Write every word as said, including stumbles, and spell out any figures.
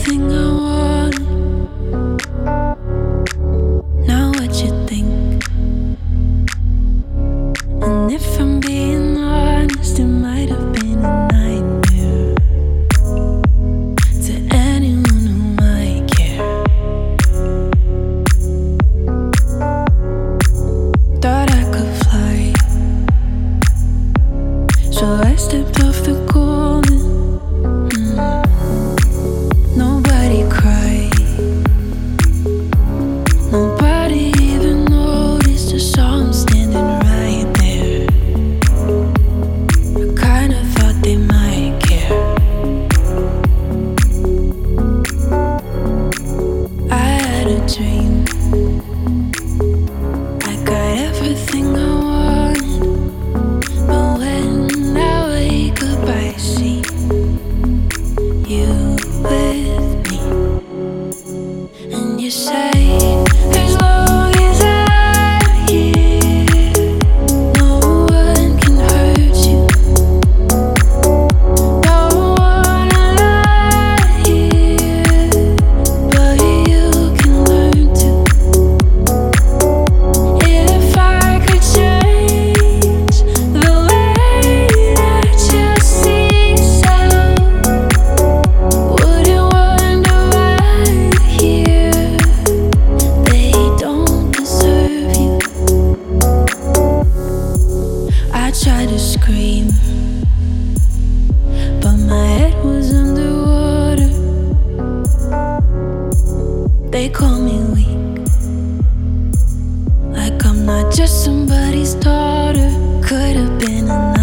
everything I want. Now what you think? And if I'm being honest, it might have been a nightmare to anyone who might care. Thought I could fly, so I stepped off the golden. Mm. Nobody cried, nobody even noticed. I saw him standing right there. I kinda thought they might care. I had a dream, I got everything I wanted, but when I wake up I see you with me. And you say, as long as I'm here, no one can hurt you. Don't wanna lie here, but you can learn to. If I could change the way that you see yourself, wouldn't wonder why here they don't deserve you. I tried to scream, but my head was underwater. They call me weak, like I'm not just somebody's daughter. Could have been a